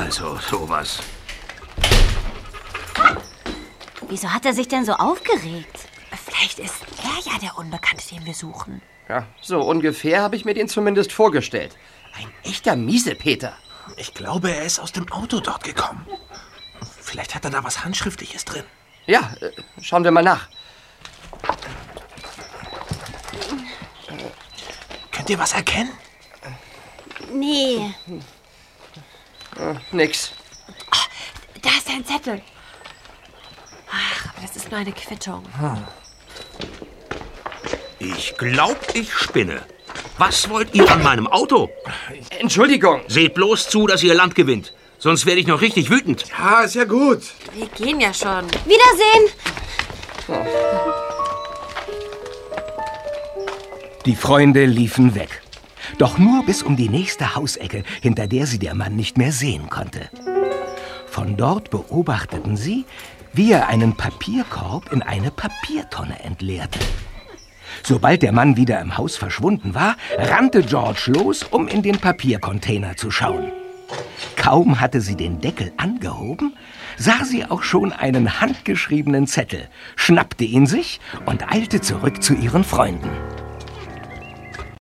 Also, sowas. Wieso hat er sich denn so aufgeregt? Vielleicht ist er ja der Unbekannte, den wir suchen. Ja, so ungefähr habe ich mir den zumindest vorgestellt. Ein echter Miesepeter. Ich glaube, er ist aus dem Auto dort gekommen. Vielleicht hat er da was Handschriftliches drin. Ja, schauen wir mal nach. Könnt ihr was erkennen? Nee. Nix. Da ist ein Zettel. Ach, aber das ist nur eine Quittung. Ich glaub, ich spinne. Was wollt ihr an meinem Auto? Entschuldigung. Seht bloß zu, dass ihr Land gewinnt. Sonst werde ich noch richtig wütend. Ja, ist ja gut. Wir gehen ja schon. Wiedersehen! Die Freunde liefen weg. Doch nur bis um die nächste Hausecke, hinter der sie der Mann nicht mehr sehen konnte. Von dort beobachteten sie, wie er einen Papierkorb in eine Papiertonne entleerte. Sobald der Mann wieder im Haus verschwunden war, rannte George los, um in den Papiercontainer zu schauen. Kaum hatte sie den Deckel angehoben, sah sie auch schon einen handgeschriebenen Zettel, schnappte ihn sich und eilte zurück zu ihren Freunden.